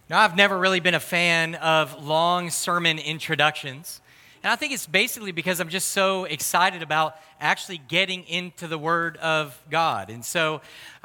Now, I've never really been a fan of long sermon introductions. And I think it's basically because I'm just so excited about actually getting into the Word of God. And so,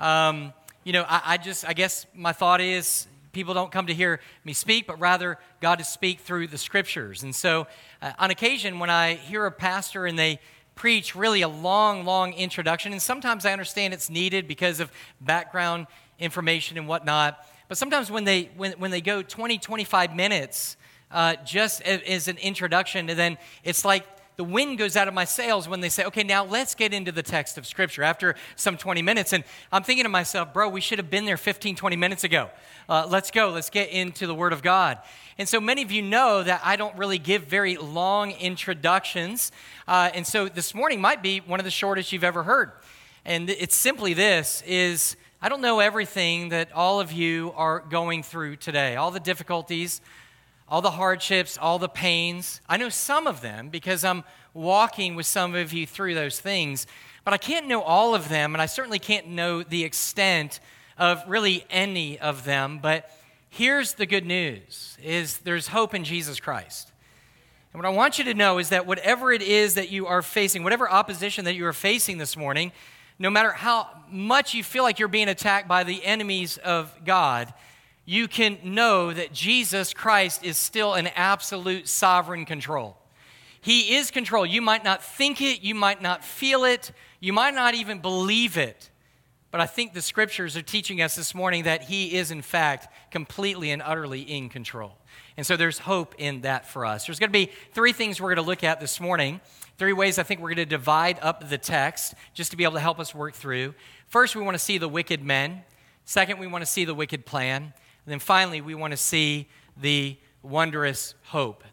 I guess my thought is people don't come to hear me speak, but rather God to speak through the Scriptures. And so, on occasion, when I hear a pastor and they preach really a long introduction, and sometimes I understand it's needed because of background information and whatnot, but sometimes when they go 20, 25 minutes just as an introduction, and then it's like the wind goes out of my sails when they say, okay, now let's get into the text of Scripture after some 20 minutes. And I'm thinking to myself, bro, we should have been there 15, 20 minutes ago. Let's go. Let's get into the Word of God. And so many of you know that I don't really give very long introductions. And so this morning might be one of the shortest you've ever heard. And it's simply this, is I don't know everything that all of you are going through today, all the difficulties, all the hardships, all the pains. I know some of them because I'm walking with some of you through those things, but I can't know all of them, and I certainly can't know the extent of really any of them. But here's the good news, is there's hope in Jesus Christ. And what I want you to know is that whatever it is that you are facing, whatever opposition that you are facing this morning, no matter how much you feel like you're being attacked by the enemies of God, you can know that Jesus Christ is still in absolute sovereign control. He is control. You might not think it, you might not feel it, you might not even believe it, but I think the Scriptures are teaching us this morning that He is in fact completely and utterly in control. And so there's hope in that for us. There's going to be three things we're going to look at this morning. Three ways I think we're going to divide up the text just to be able to help us work through. First, we want to see the wicked men. Second, we want to see the wicked plan. And then finally, we want to see the wondrous hope,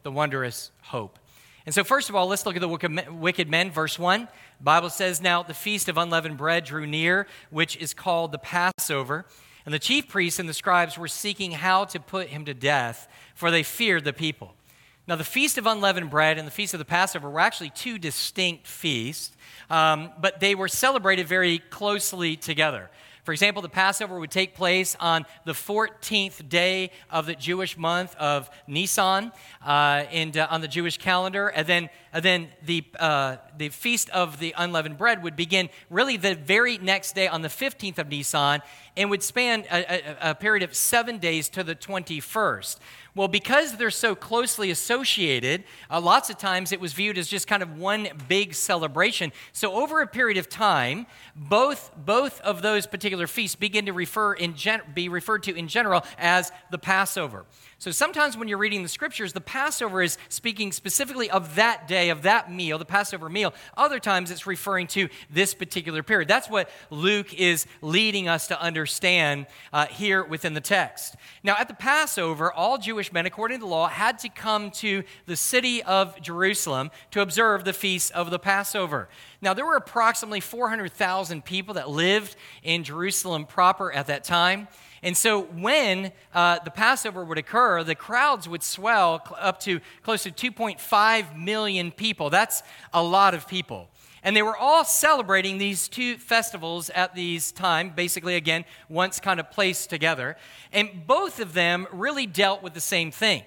And so first of all, let's look at the wicked men. Verse 1, the Bible says, "Now the feast of unleavened bread drew near, which is called the Passover. And the chief priests and the scribes were seeking how to put him to death, for they feared the people." Now, the Feast of Unleavened Bread and the Feast of the Passover were actually two distinct feasts, but they were celebrated very closely together. For example, the Passover would take place on the 14th day of the Jewish month of Nisan on the Jewish calendar, and then the Feast of the Unleavened Bread would begin really the very next day on the 15th of Nisan, and would span a period of 7 days to the 21st. Well, because they're so closely associated, lots of times it was viewed as just kind of one big celebration. So over a period of time, both of those particular feasts begin to be referred to in general as the Passover. So sometimes when you're reading the Scriptures, the Passover is speaking specifically of that day, of that meal, the Passover meal. Other times it's referring to this particular period. That's what Luke is leading us to understand here within the text. Now, at the Passover, all Jewish men, according to the law, had to come to the city of Jerusalem to observe the feast of the Passover. Now, there were approximately 400,000 people that lived in Jerusalem proper at that time. And so when the Passover would occur, the crowds would swell up to close to 2.5 million people. That's a lot of people. And they were all celebrating these two festivals at these time, basically, again, once kind of placed together. And both of them really dealt with the same thing.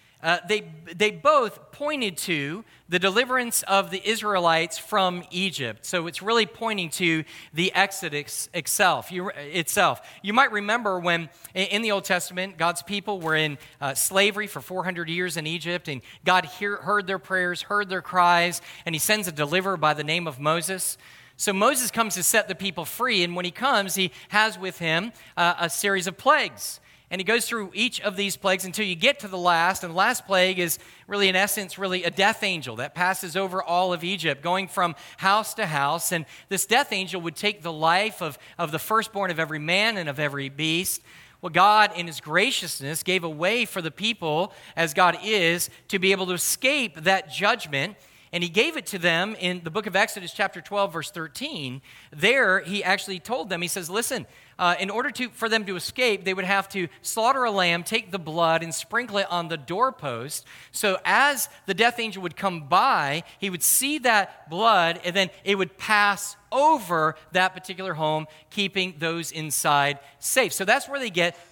They both pointed to the deliverance of the Israelites from Egypt. So it's really pointing to the Exodus itself. You might remember when in the Old Testament, God's people were in slavery for 400 years in Egypt, and God heard their prayers, heard their cries, and He sends a deliverer by the name of Moses. So Moses comes to set the people free, and when he comes, he has with him a series of plagues. And he goes through each of these plagues until you get to the last. And the last plague is really, in essence, really a death angel that passes over all of Egypt, going from house to house. And this death angel would take the life of the firstborn of every man and of every beast. Well, God, in His graciousness, gave a way for the people, as God is, to be able to escape that judgment. And He gave it to them in the book of Exodus, chapter 12, verse 13. There, He actually told them, He says, listen, in order for them to escape, they would have to slaughter a lamb, take the blood, and sprinkle it on the doorpost. So as the death angel would come by, he would see that blood, and then it would pass over that particular home, keeping those inside safe. So that's where they get the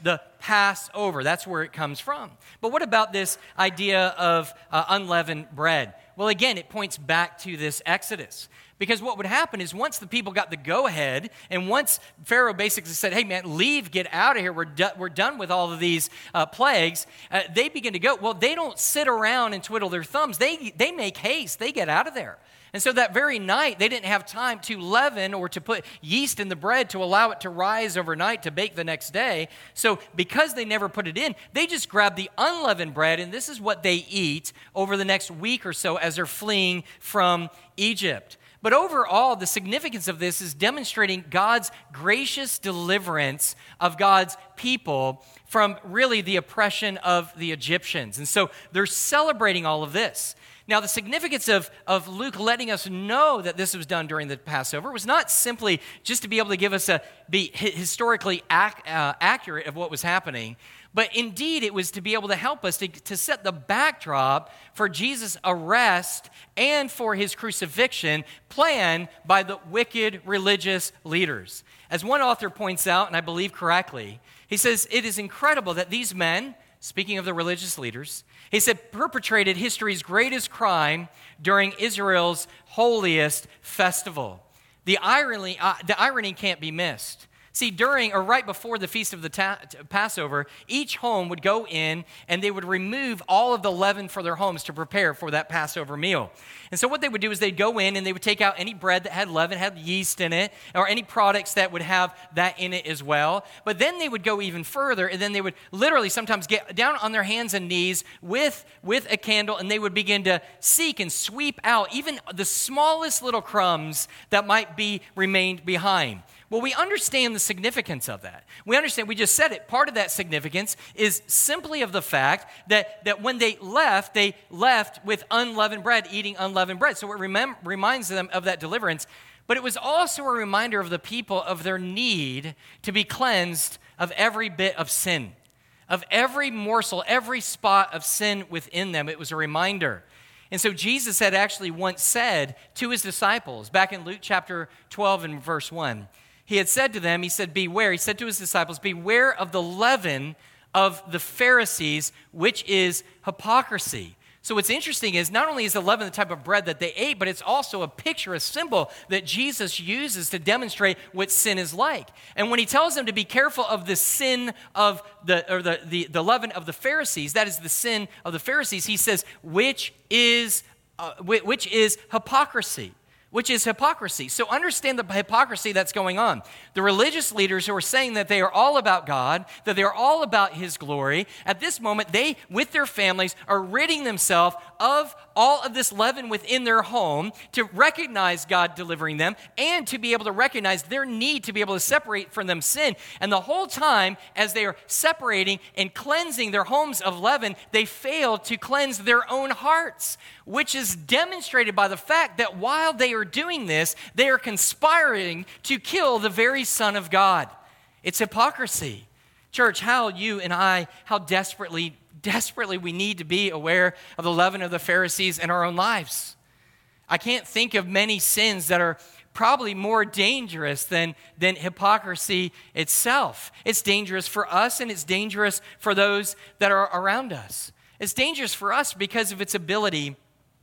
Passover. That's where it comes from. But what about this idea of unleavened bread? Well, again, it points back to this Exodus. Because what would happen is once the people got the go-ahead, and once Pharaoh basically said, hey, man, leave, get out of here, we're done with all of these plagues, they begin to go. Well, they don't sit around and twiddle their thumbs. They make haste. They get out of there. And so that very night, they didn't have time to leaven or to put yeast in the bread to allow it to rise overnight to bake the next day. So because they never put it in, they just grab the unleavened bread, and this is what they eat over the next week or so as they're fleeing from Egypt. But overall, the significance of this is demonstrating God's gracious deliverance of God's people from really the oppression of the Egyptians. And so they're celebrating all of this. Now, the significance of Luke letting us know that this was done during the Passover was not simply just to be able to give us be historically accurate of what was happening, but indeed it was to be able to help us to set the backdrop for Jesus' arrest and for his crucifixion planned by the wicked religious leaders. As one author points out, and I believe correctly, he says, it is incredible that these men, speaking of the religious leaders, he said, perpetrated history's greatest crime during Israel's holiest festival. The irony can't be missed. See, during or right before the feast of the Passover, each home would go in and they would remove all of the leaven for their homes to prepare for that Passover meal. And so what they would do is they'd go in and they would take out any bread that had leaven, had yeast in it, or any products that would have that in it as well. But then they would go even further, and then they would literally sometimes get down on their hands and knees with a candle, and they would begin to seek and sweep out even the smallest little crumbs that might be remained behind. Well, we understand the significance of that. We understand, we just said it, part of that significance is simply of the fact that when they left with unleavened bread, eating unleavened bread. So it reminds them of that deliverance. But it was also a reminder of the people of their need to be cleansed of every bit of sin, of every morsel, every spot of sin within them. It was a reminder. And so Jesus had actually once said to his disciples, back in Luke chapter 12 and verse 1, he had said to them, he said to his disciples, beware of the leaven of the Pharisees, which is hypocrisy. So what's interesting is not only is the leaven the type of bread that they ate, but it's also a picture, a symbol that Jesus uses to demonstrate what sin is like. And when he tells them to be careful of the sin of the leaven of the Pharisees, that is the sin of the Pharisees, he says, which is hypocrisy. Which is hypocrisy. So understand the hypocrisy that's going on. The religious leaders who are saying that they are all about God, that they are all about his glory, at this moment, they, with their families, are ridding themselves of all of this leaven within their home to recognize God delivering them and to be able to recognize their need to be able to separate from them sin. And the whole time, as they are separating and cleansing their homes of leaven, they fail to cleanse their own hearts, which is demonstrated by the fact that while they are doing this, they are conspiring to kill the very Son of God. It's hypocrisy. Church, how you and I, how desperately we need to be aware of the leaven of the Pharisees in our own lives. I can't think of many sins that are probably more dangerous than hypocrisy itself. It's dangerous for us, and it's dangerous for those that are around us. It's dangerous for us because of its ability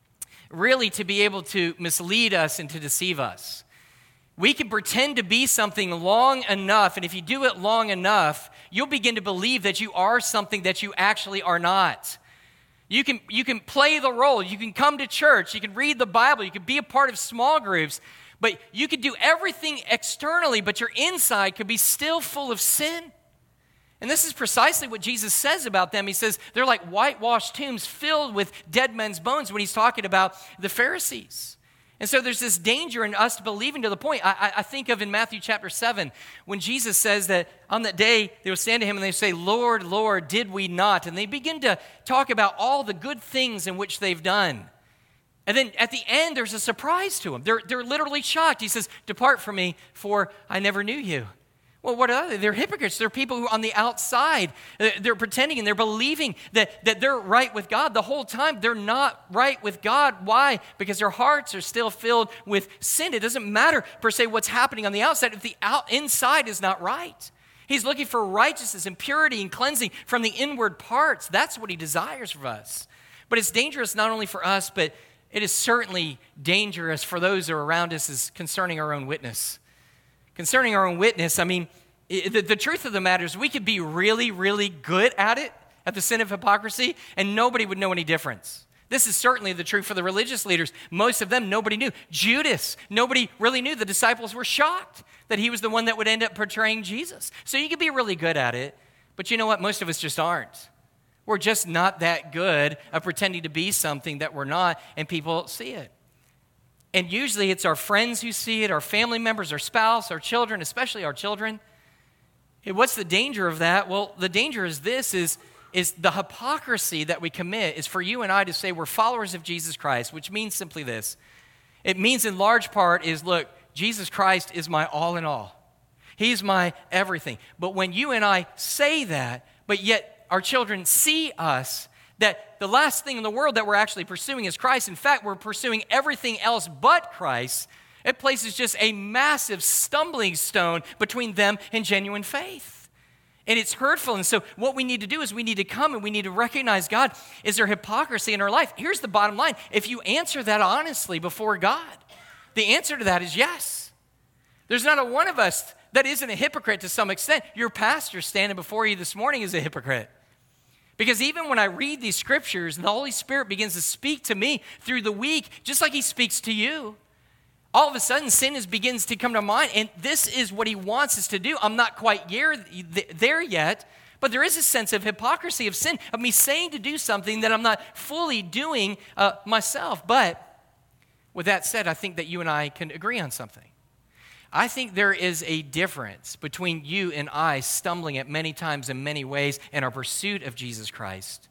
really to be able to mislead us and to deceive us. We can pretend to be something long enough, and if you do it long enough, you'll begin to believe that you are something that you actually are not. You can play the role. You can come to church. You can read the Bible. You can be a part of small groups, but you could do everything externally, but your inside could be still full of sin. And this is precisely what Jesus says about them. He says they're like whitewashed tombs filled with dead men's bones when he's talking about the Pharisees. And so there's this danger in us believing to the point. I think of in Matthew chapter 7, when Jesus says that on that day they will stand to him and they say, Lord, Lord, did we not? And they begin to talk about all the good things in which they've done. And then at the end, there's a surprise to them. They're literally shocked. He says, depart from me, for I never knew you. Well, what are they? They're hypocrites. They're people who on the outside, they're pretending and they're believing that they're right with God. The whole time, they're not right with God. Why? Because their hearts are still filled with sin. It doesn't matter, per se, what's happening on the outside if the inside is not right. He's looking for righteousness and purity and cleansing from the inward parts. That's what he desires of us. But it's dangerous not only for us, but it is certainly dangerous for those who are around us as concerning our own witness. Concerning our own witness, I mean, the truth of the matter is we could be really, really good at it, at the sin of hypocrisy, and nobody would know any difference. This is certainly the truth for the religious leaders. Most of them, nobody knew. Judas, nobody really knew. The disciples were shocked that he was the one that would end up portraying Jesus. So you could be really good at it, but you know what? Most of us just aren't. We're just not that good at pretending to be something that we're not, and people see it. And usually it's our friends who see it, our family members, our spouse, our children, especially our children. And what's the danger of that? Well, the danger is this, is the hypocrisy that we commit is for you and I to say we're followers of Jesus Christ, which means simply this. It means in large part is, look, Jesus Christ is my all in all. He's my everything. But when you and I say that, but yet our children see us, that the last thing in the world that we're actually pursuing is Christ. In fact, we're pursuing everything else but Christ. It places just a massive stumbling stone between them and genuine faith. And it's hurtful. And so what we need to do is we need to come and we need to recognize, God, is there hypocrisy in our life? Here's the bottom line. If you answer that honestly before God, the answer to that is yes. There's not a one of us that isn't a hypocrite to some extent. Your pastor standing before you this morning is a hypocrite. Because even when I read these scriptures and the Holy Spirit begins to speak to me through the week, just like he speaks to you, all of a sudden sin begins to come to mind, and this is what he wants us to do. I'm not quite there yet, but there is a sense of hypocrisy of sin, of me saying to do something that I'm not fully doing myself. But with that said, I think that you and I can agree on something. I think there is a difference between you and I stumbling at many times in many ways in our pursuit of Jesus Christ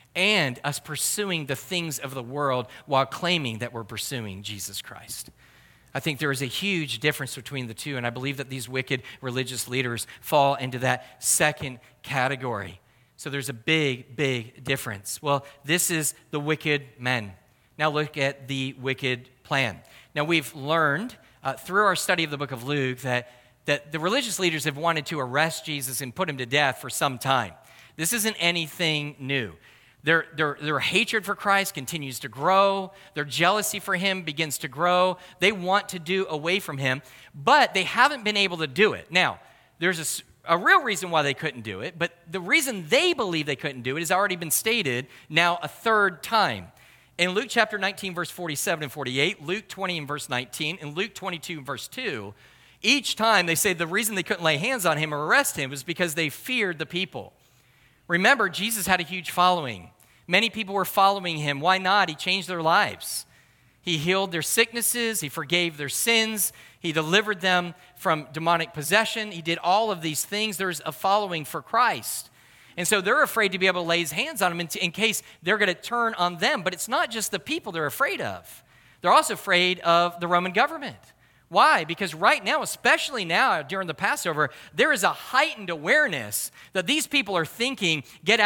and us pursuing the things of the world while claiming that we're pursuing Jesus Christ. I think there is a huge difference between the two, and I believe that these wicked religious leaders fall into that second category. So there's a big, big difference. Well, this is the wicked men. Now look at the wicked plan. Now we've learned through our study of the book of Luke that the religious leaders have wanted to arrest Jesus and put him to death for some time. This isn't anything new. Their hatred for Christ continues to grow. Their jealousy for him begins to grow. They want to do away from him, but they haven't been able to do it. Now, there's a real reason why they couldn't do it, but the reason they believe they couldn't do it has already been stated now a third time. In Luke chapter 19, verse 47 and 48, Luke 20 and verse 19, and Luke 22 and verse 2, each time they say the reason they couldn't lay hands on him or arrest him was because they feared the people. Remember, Jesus had a huge following. Many people were following him. Why not? He changed their lives. He healed their sicknesses. He forgave their sins. He delivered them from demonic possession. He did all of these things. There's a following for Christ. And so they're afraid to be able to lay his hands on them in case they're going to turn on them. But it's not just the people they're afraid of. They're also afraid of the Roman government. Why? Because right now, especially now during the Passover, there is a heightened awareness that these people are thinking,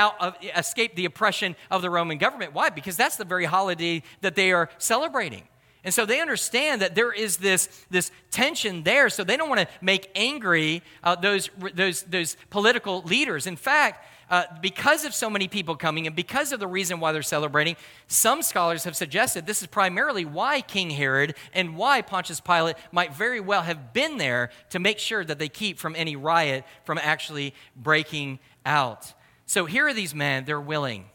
escape the oppression of the Roman government. Why? Because that's the very holiday that they are celebrating. And so they understand that there is this tension there, so they don't want to make angry those political leaders. In fact, because of so many people coming and because of the reason why they're celebrating, some scholars have suggested this is primarily why King Herod and why Pontius Pilate might very well have been there to make sure that they keep from any riot from actually breaking out. So here are these men, they're willing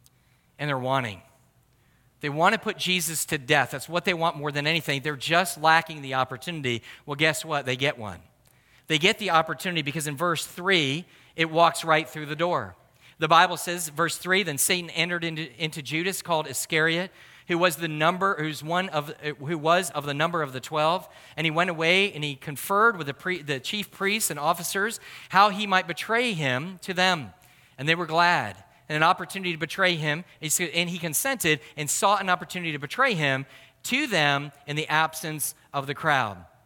and they're wanting. They want to put Jesus to death. That's what they want more than anything. They're just lacking the opportunity. Well, guess what? They get one. They get the opportunity because in verse 3, it walks right through the door. The Bible says, verse 3, then Satan entered into Judas, called Iscariot, who was of the number of the 12, and he went away and he conferred with the chief priests and officers how he might betray him to them. And they were glad. And an opportunity to betray him, and he consented and sought an opportunity to betray him to them in the absence of the crowd.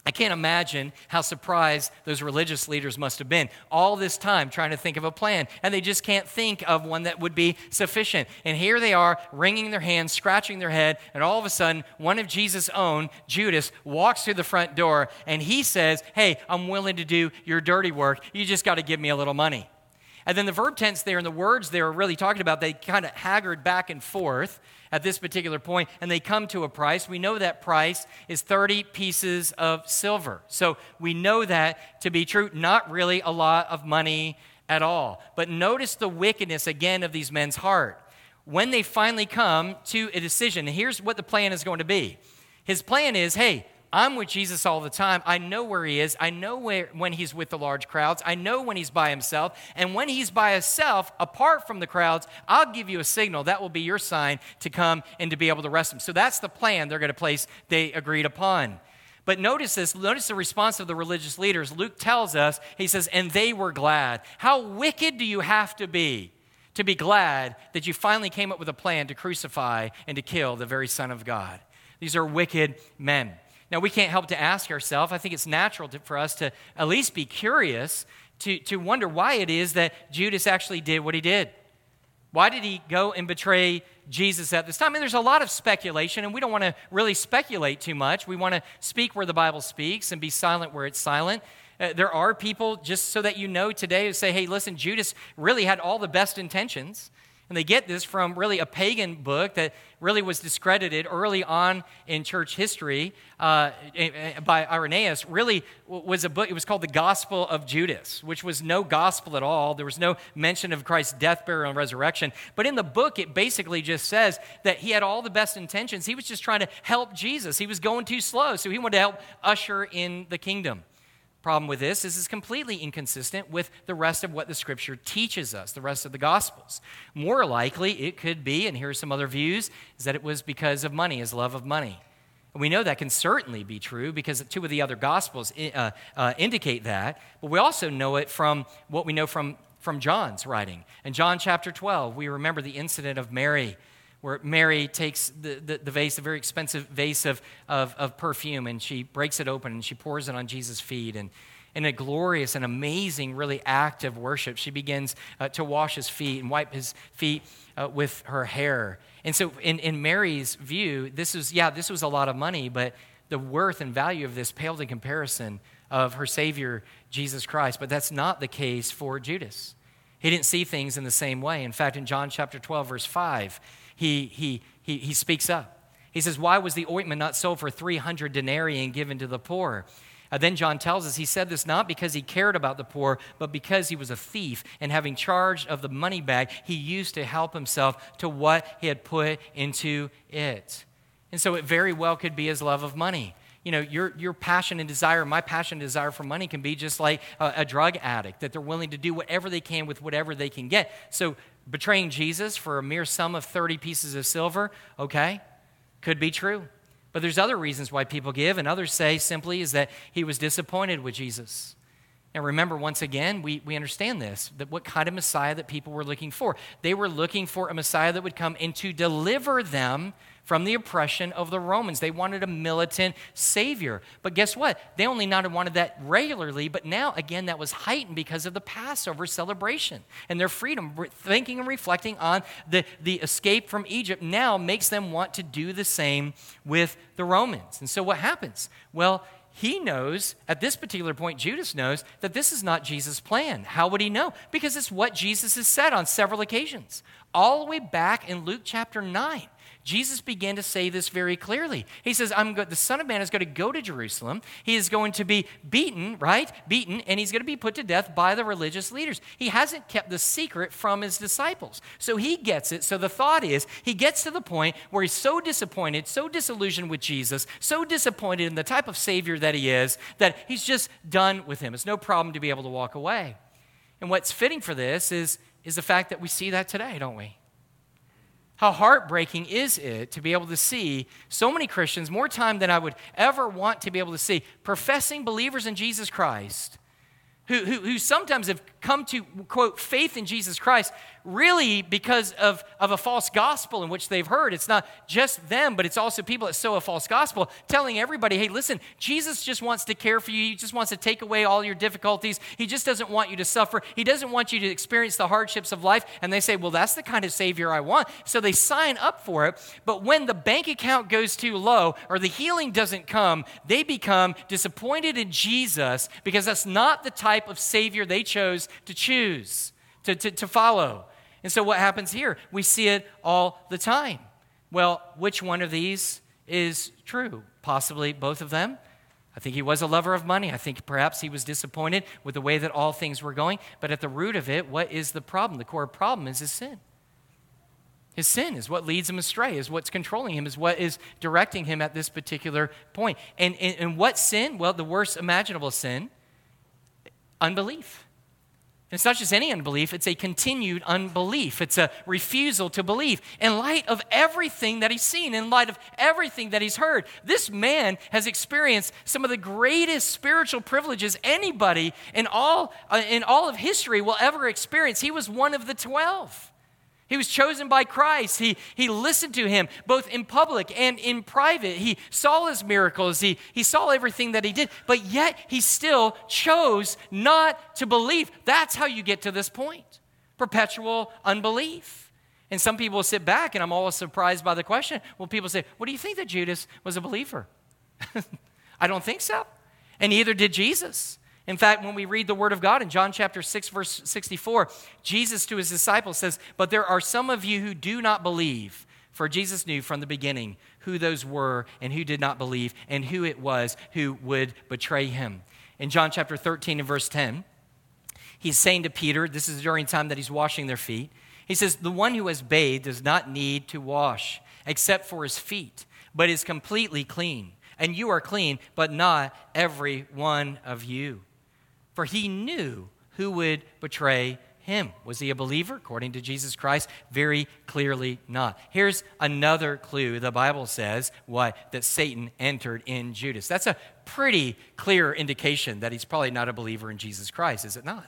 I can't imagine how surprised those religious leaders must have been all this time trying to think of a plan, and they just can't think of one that would be sufficient. And here they are, wringing their hands, scratching their head, and all of a sudden, one of Jesus' own, Judas, walks through the front door, and he says, hey, I'm willing to do your dirty work. You just got to give me a little money. And then the verb tense there and the words they were really talking about, they kind of haggard back and forth at this particular point, and they come to a price. We know that price is 30 pieces of silver. So we know that to be true, not really a lot of money at all. But notice the wickedness again of these men's heart. When they finally come to a decision, here's what the plan is going to be. His plan is, hey, I'm with Jesus all the time. I know where he is. I know when he's with the large crowds. I know when he's by himself. And when he's by himself, apart from the crowds, I'll give you a signal. That will be your sign to come and to be able to arrest him. So that's the plan they're going to place they agreed upon. But notice this. Notice the response of the religious leaders. Luke tells us, he says, and they were glad. How wicked do you have to be glad that you finally came up with a plan to crucify and to kill the very Son of God? These are wicked men. Now, we can't help to ask ourselves, I think it's natural for us to at least be curious to wonder why it is that Judas actually did what he did. Why did he go and betray Jesus at this time? I mean, there's a lot of speculation, and we don't want to really speculate too much. We want to speak where the Bible speaks and be silent where it's silent. There are people, just so that you know today, who say, hey, listen, Judas really had all the best intentions. And they get this from really a pagan book that really was discredited early on in church history by Irenaeus. Really was a book, it was called the Gospel of Judas, which was no gospel at all. There was no mention of Christ's death, burial, and resurrection. But in the book, it basically just says that he had all the best intentions. He was just trying to help Jesus. He was going too slow, so he wanted to help usher in the kingdom. Problem with this is it's completely inconsistent with the rest of what the Scripture teaches us, the rest of the Gospels. More likely, it could be, and here are some other views, is that it was because of money, his love of money. And we know that can certainly be true because two of the other Gospels indicate that, but we also know it from what we know from John's writing. In John chapter 12, we remember the incident of Mary, where Mary takes the vase, a very expensive vase of perfume, and she breaks it open and she pours it on Jesus' feet. And in a glorious and amazing, really act of worship, she begins to wash his feet and wipe his feet with her hair. And so in Mary's view, this was a lot of money, but the worth and value of this paled in comparison of her Savior, Jesus Christ. But that's not the case for Judas. He didn't see things in the same way. In fact, in John chapter 12, verse 5, he speaks up. He says, why was the ointment not sold for 300 denarii and given to the poor? Then John tells us he said this not because he cared about the poor, but because he was a thief, and having charge of the money bag, he used to help himself to what he had put into it. And so it very well could be his love of money. You know, your passion and desire, my passion and desire for money can be just like a drug addict, that they're willing to do whatever they can with whatever they can get. So betraying Jesus for a mere sum of 30 pieces of silver, okay, could be true. But there's other reasons why people give, and others say simply is that he was disappointed with Jesus. And remember, once again, we understand this, that what kind of Messiah that people were looking for. They were looking for a Messiah that would come and to deliver them from the oppression of the Romans. They wanted a militant Savior. But guess what? They only not wanted that regularly, but now, again, that was heightened because of the Passover celebration. And their freedom, thinking and reflecting on the escape from Egypt now makes them want to do the same with the Romans. And so what happens? Well, he knows, at this particular point, Judas knows that this is not Jesus' plan. How would he know? Because it's what Jesus has said on several occasions. All the way back in Luke chapter 9, Jesus began to say this very clearly. He says, the Son of Man is going to go to Jerusalem. He is going to be beaten, right? Beaten, and he's going to be put to death by the religious leaders. He hasn't kept the secret from his disciples. So he gets it. So the thought is, he gets to the point where he's so disappointed, so disillusioned with Jesus, so disappointed in the type of Savior that he is, that he's just done with him. It's no problem to be able to walk away. And what's fitting for this is the fact that we see that today, don't we? How heartbreaking is it to be able to see so many Christians, more time than I would ever want to be able to see, professing believers in Jesus Christ, who sometimes have come to, quote, faith in Jesus Christ, really because of a false gospel in which they've heard. It's not just them, but it's also people that sow a false gospel, telling everybody, hey, listen, Jesus just wants to care for you. He just wants to take away all your difficulties. He just doesn't want you to suffer. He doesn't want you to experience the hardships of life. And they say, well, that's the kind of Savior I want. So they sign up for it. But when the bank account goes too low or the healing doesn't come, they become disappointed in Jesus because that's not the type of Savior they chose to choose, to follow. And so what happens here? We see it all the time. Well, which one of these is true? Possibly both of them. I think he was a lover of money. I think perhaps he was disappointed with the way that all things were going. But at the root of it, what is the problem? The core problem is his sin. His sin is what leads him astray, is what's controlling him, is what is directing him at this particular point. And what sin? Well, the worst imaginable sin, unbelief. And it's not just any unbelief, it's a continued unbelief. It's a refusal to believe. In light of everything that he's seen, in light of everything that he's heard, this man has experienced some of the greatest spiritual privileges anybody in all of history will ever experience. He was one of the 12. He was chosen by Christ. He listened to him both in public and in private. He saw his miracles. He saw everything that he did, but yet he still chose not to believe. That's how you get to this point. Perpetual unbelief. And some people will sit back, and I'm always surprised by the question. Well, people say, well, do you think that Judas was a believer? I don't think so. And neither did Jesus. In fact, when we read the Word of God in John chapter 6, verse 64, Jesus to his disciples says, but there are some of you who do not believe. For Jesus knew from the beginning who those were and who did not believe and who it was who would betray him. In John chapter 13 and verse 10, he's saying to Peter, this is during time that he's washing their feet. He says, the one who has bathed does not need to wash except for his feet, but is completely clean. And you are clean, but not every one of you. For he knew who would betray him. Was he a believer? According to Jesus Christ, very clearly not. Here's another clue. The Bible says, what? That Satan entered in Judas. That's a pretty clear indication that he's probably not a believer in Jesus Christ, is it not?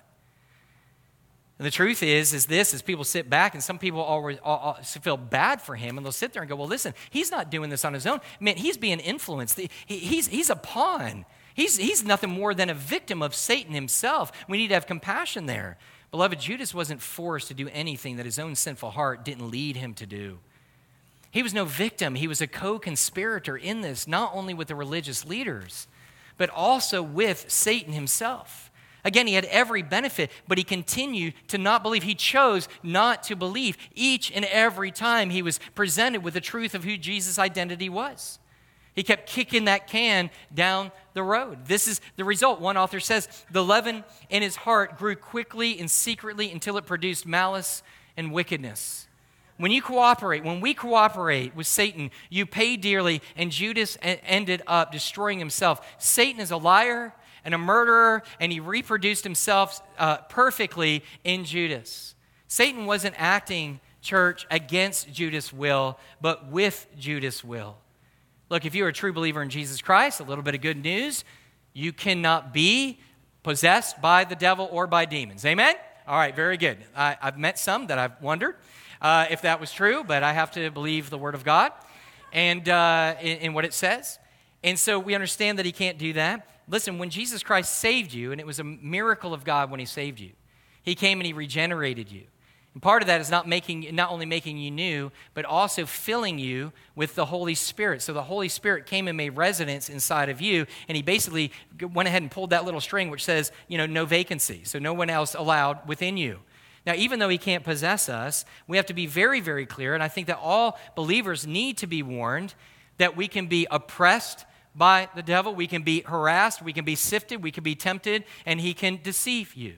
And the truth is this, as people sit back, and some people always feel bad for him, and they'll sit there and go, well, listen, he's not doing this on his own. Man, he's being influenced. He's a pawn. He's nothing more than a victim of Satan himself. We need to have compassion there. Beloved, Judas wasn't forced to do anything that his own sinful heart didn't lead him to do. He was no victim. He was a co-conspirator in this, not only with the religious leaders, but also with Satan himself. Again, he had every benefit, but he continued to not believe. He chose not to believe each and every time he was presented with the truth of who Jesus' identity was. He kept kicking that can down the road. This is the result. One author says, the leaven in his heart grew quickly and secretly until it produced malice and wickedness. When we cooperate with Satan, you pay dearly, and Judas ended up destroying himself. Satan is a liar and a murderer, and he reproduced himself perfectly in Judas. Satan wasn't acting, church, against Judas' will, but with Judas' will. Look, if you're a true believer in Jesus Christ, a little bit of good news, you cannot be possessed by the devil or by demons. Amen? All right, very good. I've met some that I've wondered if that was true, but I have to believe the Word of God and in what it says. And so we understand that he can't do that. Listen, when Jesus Christ saved you, and it was a miracle of God when he saved you, he came and he regenerated you. And part of that is not only making you new, but also filling you with the Holy Spirit. So the Holy Spirit came and made residence inside of you, and he basically went ahead and pulled that little string which says, no vacancy. So no one else allowed within you. Now, even though he can't possess us, we have to be very, very clear, and I think that all believers need to be warned that we can be oppressed by the devil, we can be harassed, we can be sifted, we can be tempted, and he can deceive you.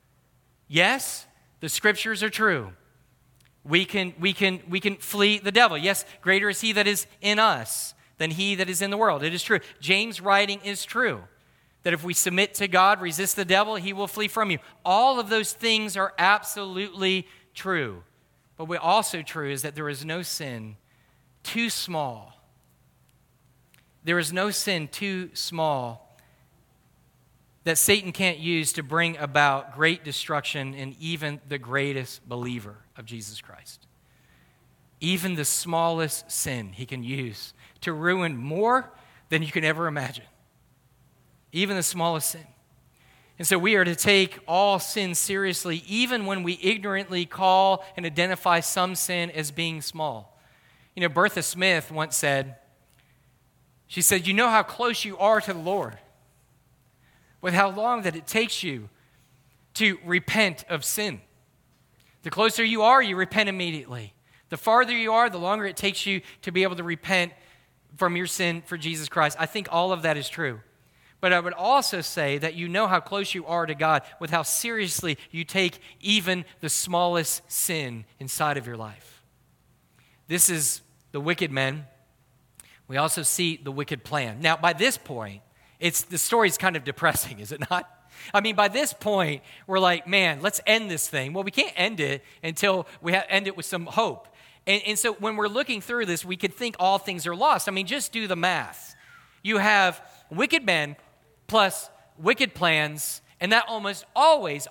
Yes, the scriptures are true. We can flee the devil. Yes, greater is he that is in us than he that is in the world. It is true. James' writing is true. That if we submit to God, resist the devil, he will flee from you. All of those things are absolutely true. But what also true is that there is no sin too small. There is no sin too small that Satan can't use to bring about great destruction in even the greatest believer of Jesus Christ. Even the smallest sin he can use to ruin more than you can ever imagine. Even the smallest sin. And so we are to take all sin seriously, even when we ignorantly call and identify some sin as being small. You know, Bertha Smith once said, she said, you know how close you are to the Lord with how long that it takes you to repent of sin. The closer you are, you repent immediately. The farther you are, the longer it takes you to be able to repent from your sin for Jesus Christ. I think all of that is true. But I would also say that you know how close you are to God with how seriously you take even the smallest sin inside of your life. This is the wicked men. We also see the wicked plan. Now, by this point, the story's kind of depressing, is it not? I mean, by this point, we're like, man, let's end this thing. Well, we can't end it until we end it with some hope. And so when we're looking through this, we could think all things are lost. I mean, just do the math. You have wicked men plus wicked plans, and that almost always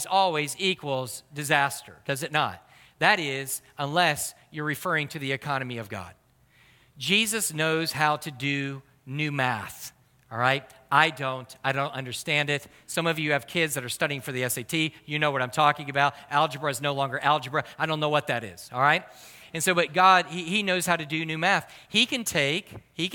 equals disaster, does it not? That is, unless you're referring to the economy of God. Jesus knows how to do new math, all right? I don't understand it. Some of you have kids that are studying for the SAT. You know what I'm talking about. Algebra is no longer algebra. I don't know what that is, all right? And so, but God, he knows how to do new math. He can take,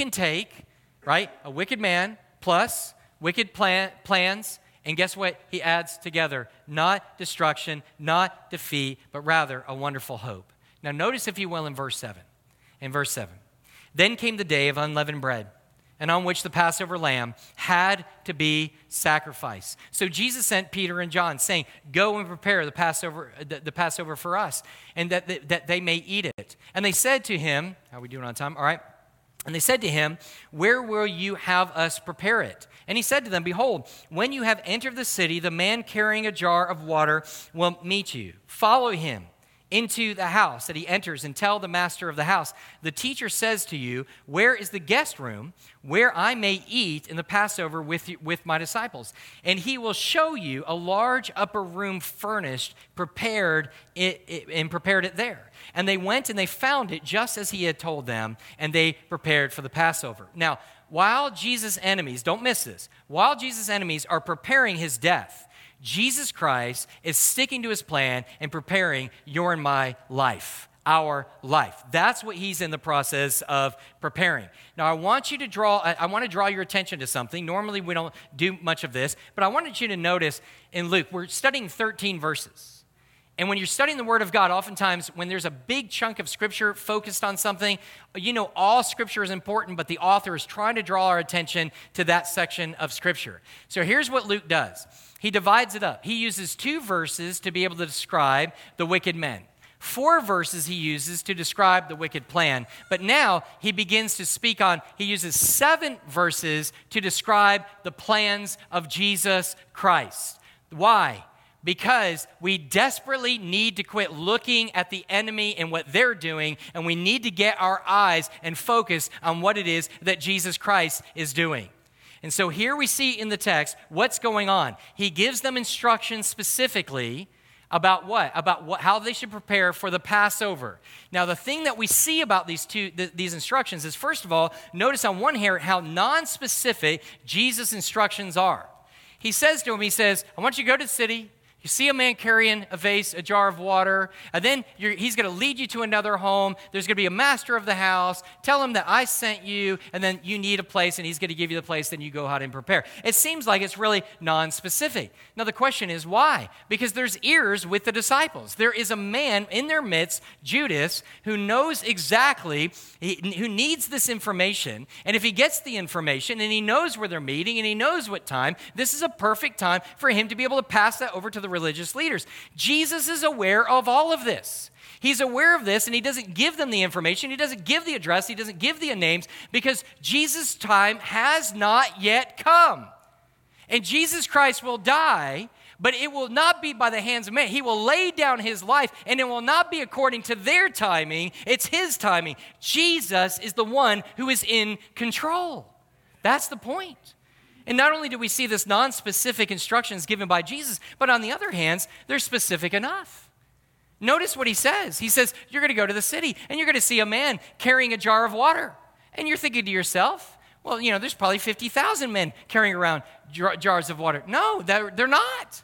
right, a wicked man plus wicked plans, and guess what he adds together? Not destruction, not defeat, but rather a wonderful hope. Now notice, if you will, in verse 7. In verse 7, then came the day of unleavened bread, and on which the Passover lamb had to be sacrificed. So Jesus sent Peter and John, saying, go and prepare the Passover for us, and that they may eat it. And they said to him, how are we doing on time? All right. And they said to him, where will you have us prepare it? And he said to them, behold, when you have entered the city, the man carrying a jar of water will meet you. Follow him into the house that he enters, and tell the master of the house, the teacher says to you, where is the guest room where I may eat in the Passover with my disciples? And he will show you a large upper room furnished, prepared it there. And they went and they found it just as he had told them, and they prepared for the Passover. Now, while Jesus' enemies, don't miss this, while Jesus' enemies are preparing his death, Jesus Christ is sticking to his plan and preparing your and my life, our life. That's what he's in the process of preparing. Now, I want to draw your attention to something. Normally, we don't do much of this, but I wanted you to notice in Luke, we're studying 13 verses. And when you're studying the Word of God, oftentimes when there's a big chunk of Scripture focused on something, you know all Scripture is important, but the author is trying to draw our attention to that section of Scripture. So here's what Luke does. He divides it up. He uses 2 verses to be able to describe the wicked men. 4 verses he uses to describe the wicked plan. But now he begins to speak on, he uses 7 verses to describe the plans of Jesus Christ. Why? Because we desperately need to quit looking at the enemy and what they're doing, and we need to get our eyes and focus on what it is that Jesus Christ is doing. And so here we see in the text what's going on. He gives them instructions specifically about what? How they should prepare for the Passover. Now, the thing that we see about these instructions is, first of all, notice on one hand how non-specific Jesus' instructions are. He says to him, I want you to go to the city. You see a man carrying a jar of water, and then he's going to lead you to another home. There's going to be a master of the house. Tell him that I sent you, and then you need a place, and he's going to give you the place, then you go out and prepare. It seems like it's really non-specific. Now, the question is why? Because there's ears with the disciples. There is a man in their midst, Judas, who knows exactly, who needs this information, and if he gets the information, and he knows where they're meeting, and he knows what time, this is a perfect time for him to be able to pass that over to the religious leaders. Jesus is aware of all of this. He's aware of this, and he doesn't give them the information. He doesn't give the address. He doesn't give the names, because Jesus' time has not yet come. And Jesus Christ will die, but it will not be by the hands of man. He will lay down his life, and it will not be according to their timing. It's his timing. Jesus is the one who is in control. That's the point. And not only do we see this non-specific instructions given by Jesus, but on the other hand, they're specific enough. Notice what he says. He says, you're going to go to the city and you're going to see a man carrying a jar of water. And you're thinking to yourself, well, there's probably 50,000 men carrying around jars of water. No, they're not.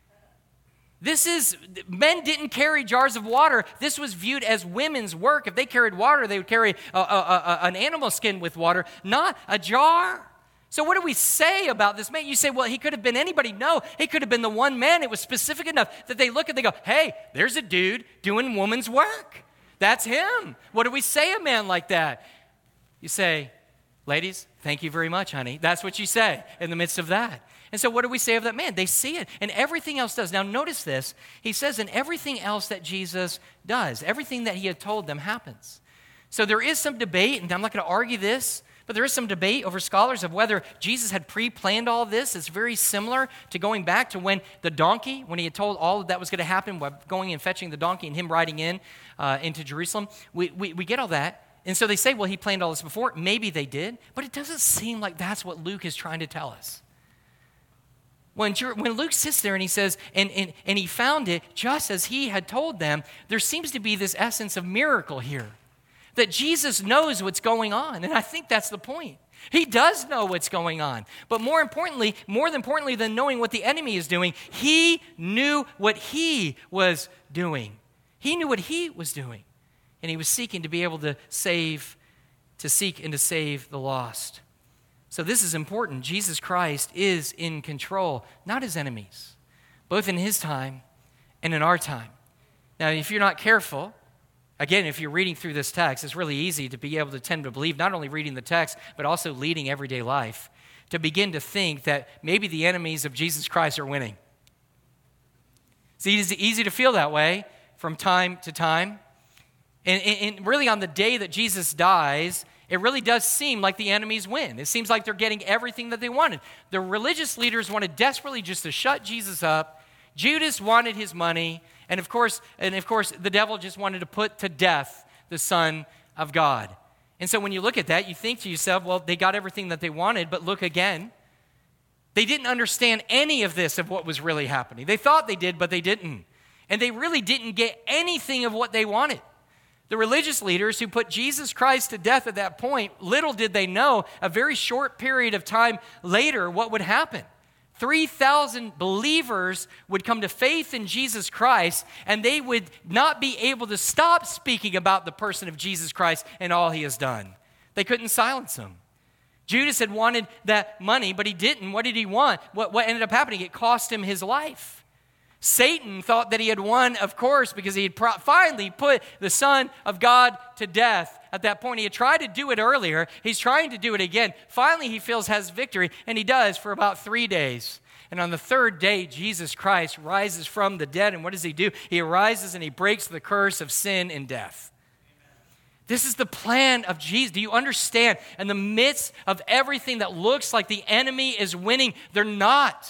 Men didn't carry jars of water. This was viewed as women's work. If they carried water, they would carry an animal skin with water, not a jar. So what do we say about this man? You say, well, he could have been anybody. No, he could have been the one man. It was specific enough that they look and they go, hey, there's a dude doing woman's work. That's him. What do we say a man like that? You say, ladies, thank you very much, honey. That's what you say in the midst of that. And so what do we say of that man? They see it, and everything else does. Now notice this. He says, and everything else that Jesus does, everything that he had told them happens. So there is some debate, and I'm not going to argue this, but there is some debate over scholars of whether Jesus had pre-planned all this. It's very similar to going back to when he had told all of that was going to happen, by going and fetching the donkey and him riding into Jerusalem. We get all that. And so they say, well, he planned all this before. Maybe they did, but it doesn't seem like that's what Luke is trying to tell us. When Luke sits there and he says, and he found it just as he had told them, there seems to be this essence of miracle here, that Jesus knows what's going on. And I think that's the point. He does know what's going on. But more than importantly than knowing what the enemy is doing, he knew what he was doing. He knew what he was doing. And he was seeking to be able to seek and to save the lost. So this is important. Jesus Christ is in control, not his enemies, both in his time and in our time. Now, if you're not careful, again, if you're reading through this text, it's really easy to be able to tend to believe, not only reading the text, but also leading everyday life, to begin to think that maybe the enemies of Jesus Christ are winning. It's easy to feel that way from time to time. And really on the day that Jesus dies, it really does seem like the enemies win. It seems like they're getting everything that they wanted. The religious leaders wanted desperately just to shut Jesus up. Judas wanted his money. And of course, the devil just wanted to put to death the Son of God. And so when you look at that, you think to yourself, well, they got everything that they wanted, but look again. They didn't understand any of this, of what was really happening. They thought they did, but they didn't. And they really didn't get anything of what they wanted. The religious leaders who put Jesus Christ to death at that point, little did they know, a very short period of time later, what would happen. 3,000 believers would come to faith in Jesus Christ, and they would not be able to stop speaking about the person of Jesus Christ and all he has done. They couldn't silence him. Judas had wanted that money, but he didn't. What did he want? What ended up happening? It cost him his life. Satan thought that he had won, of course, because he had finally put the Son of God to death. At that point, he had tried to do it earlier. He's trying to do it again. Finally, he feels has victory, and he does for about 3 days. And on the third day, Jesus Christ rises from the dead. And what does he do? He arises and he breaks the curse of sin and death. This is the plan of Jesus. Do you understand? In the midst of everything that looks like the enemy is winning, they're not.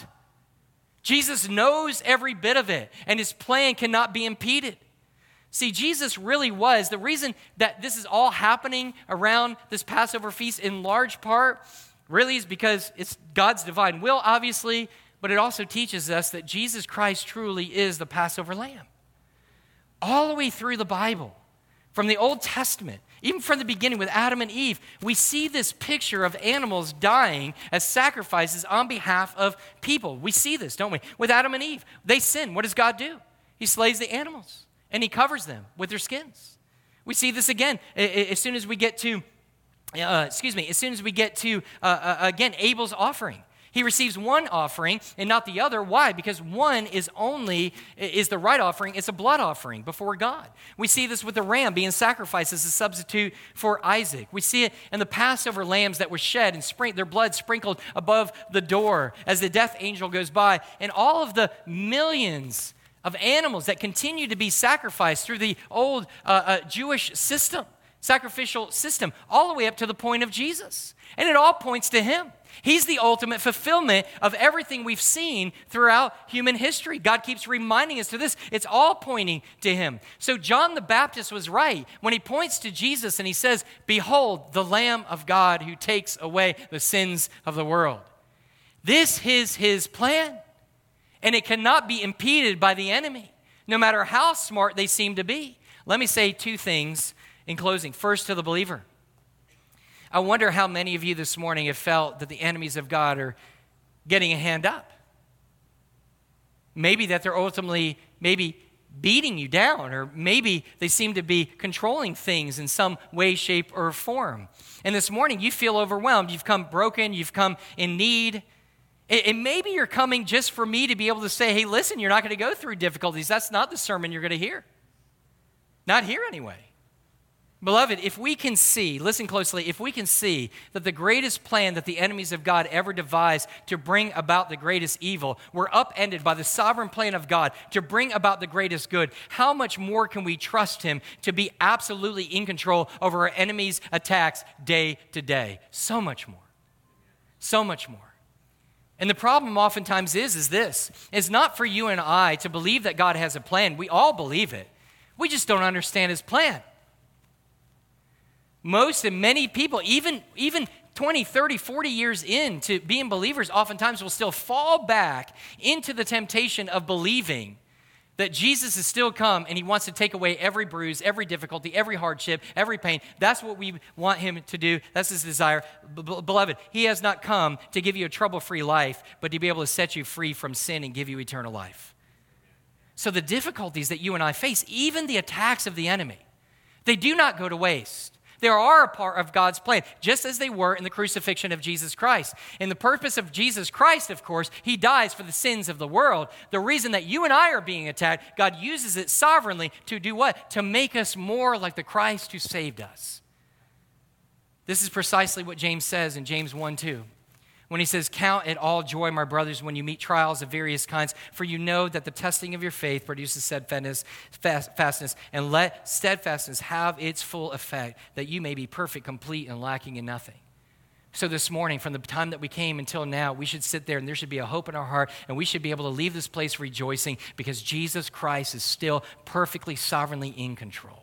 Jesus knows every bit of it, and his plan cannot be impeded. See, Jesus really was. The reason that this is all happening around this Passover feast in large part really is because it's God's divine will, obviously, but it also teaches us that Jesus Christ truly is the Passover lamb. All the way through the Bible, from the Old Testament, even from the beginning with Adam and Eve, we see this picture of animals dying as sacrifices on behalf of people. We see this, don't we? With Adam and Eve, they sin. What does God do? He slays the animals, and he covers them with their skins. We see this again as soon as we get to, again, Abel's offering. He receives one offering and not the other. Why? Because one is the right offering. It's a blood offering before God. We see this with the ram being sacrificed as a substitute for Isaac. We see it in the Passover lambs that were shed and their blood sprinkled above the door as the death angel goes by. And all of the millions of animals that continue to be sacrificed through the old Jewish system, sacrificial system, all the way up to the point of Jesus. And it all points to him. He's the ultimate fulfillment of everything we've seen throughout human history. God keeps reminding us to this. It's all pointing to him. So John the Baptist was right when he points to Jesus and he says, "Behold, the Lamb of God who takes away the sins of the world." This is his plan, and it cannot be impeded by the enemy, no matter how smart they seem to be. Let me say two things in closing. First, to the believer. I wonder how many of you this morning have felt that the enemies of God are getting a hand up. Maybe that they're ultimately beating you down, or maybe they seem to be controlling things in some way, shape, or form. And this morning you feel overwhelmed. You've come broken. You've come in need. And maybe you're coming just for me to be able to say, hey, listen, you're not going to go through difficulties. That's not the sermon you're going to hear. Not here anyway. Beloved, if we can see, listen closely, if we can see that the greatest plan that the enemies of God ever devised to bring about the greatest evil were upended by the sovereign plan of God to bring about the greatest good, how much more can we trust him to be absolutely in control over our enemies' attacks day to day? So much more. So much more. And the problem oftentimes is this. It's not for you and I to believe that God has a plan. We all believe it. We just don't understand his plan. Most and many people, even 20, 30, 40 years into being believers, oftentimes will still fall back into the temptation of believing that Jesus has still come and he wants to take away every bruise, every difficulty, every hardship, every pain. That's what we want him to do. That's his desire. Beloved, he has not come to give you a trouble-free life, but to be able to set you free from sin and give you eternal life. So the difficulties that you and I face, even the attacks of the enemy, they do not go to waste. They are a part of God's plan, just as they were in the crucifixion of Jesus Christ. In the purpose of Jesus Christ, of course, he dies for the sins of the world. The reason that you and I are being attacked, God uses it sovereignly to do what? To make us more like the Christ who saved us. This is precisely what James says in James 1:2. When he says, count it all joy, my brothers, when you meet trials of various kinds, for you know that the testing of your faith produces steadfastness, and let steadfastness have its full effect, that you may be perfect, complete, and lacking in nothing. So this morning, from the time that we came until now, we should sit there and there should be a hope in our heart, and we should be able to leave this place rejoicing because Jesus Christ is still perfectly, sovereignly in control.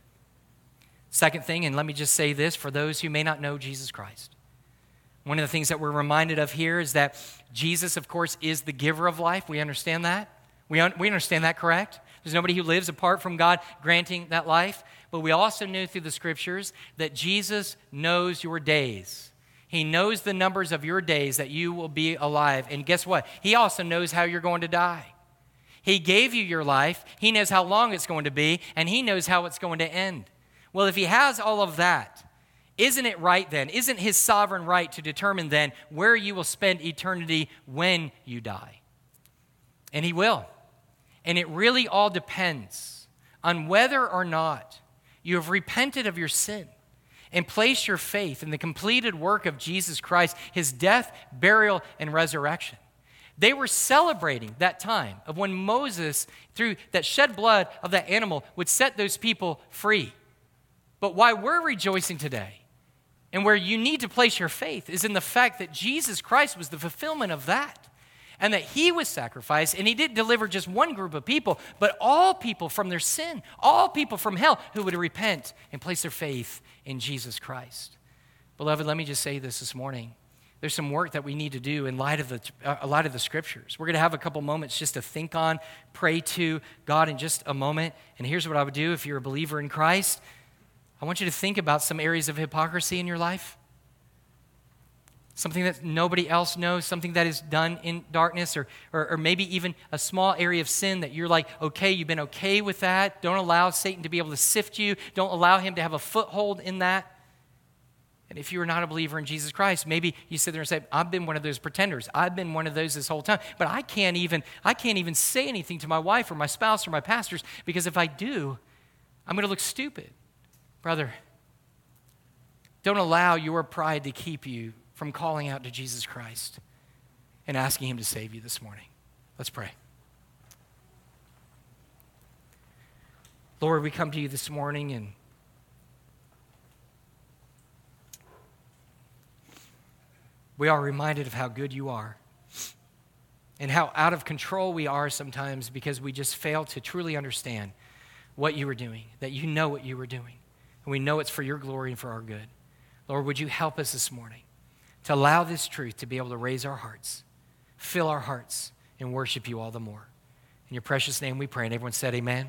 Second thing, and let me just say this for those who may not know Jesus Christ. One of the things that we're reminded of here is that Jesus, of course, is the giver of life. We understand that. We understand that, correct? There's nobody who lives apart from God granting that life. But we also know through the scriptures that Jesus knows your days. He knows the numbers of your days that you will be alive. And guess what? He also knows how you're going to die. He gave you your life. He knows how long it's going to be, and he knows how it's going to end. Well, if he has all of that, isn't it right then? Isn't his sovereign right to determine then where you will spend eternity when you die? And he will. And it really all depends on whether or not you have repented of your sin and placed your faith in the completed work of Jesus Christ, his death, burial, and resurrection. They were celebrating that time of when Moses, through that shed blood of that animal, would set those people free. But why we're rejoicing today, and where you need to place your faith, is in the fact that Jesus Christ was the fulfillment of that. And that he was sacrificed, and he didn't deliver just one group of people, but all people from their sin, all people from hell who would repent and place their faith in Jesus Christ. Beloved, let me just say this morning. There's some work that we need to do in light of the scriptures. We're going to have a couple moments just to think on, pray to God in just a moment. And here's what I would do if you're a believer in Christ. I want you to think about some areas of hypocrisy in your life. Something that nobody else knows, something that is done in darkness, or maybe even a small area of sin that you're like, okay, you've been okay with that. Don't allow Satan to be able to sift you. Don't allow him to have a foothold in that. And if you are not a believer in Jesus Christ, maybe you sit there and say, I've been one of those pretenders. I've been one of those this whole time. But I can't even say anything to my wife or my spouse or my pastors, because if I do, I'm going to look stupid. Brother, don't allow your pride to keep you from calling out to Jesus Christ and asking him to save you this morning. Let's pray. Lord, we come to you this morning and we are reminded of how good you are and how out of control we are sometimes because we just fail to truly understand what you are doing, that you know what you are doing. And we know it's for your glory and for our good. Lord, would you help us this morning to allow this truth to be able to raise our hearts? fill our hearts and worship you all the more. In your precious name we pray, and everyone said amen.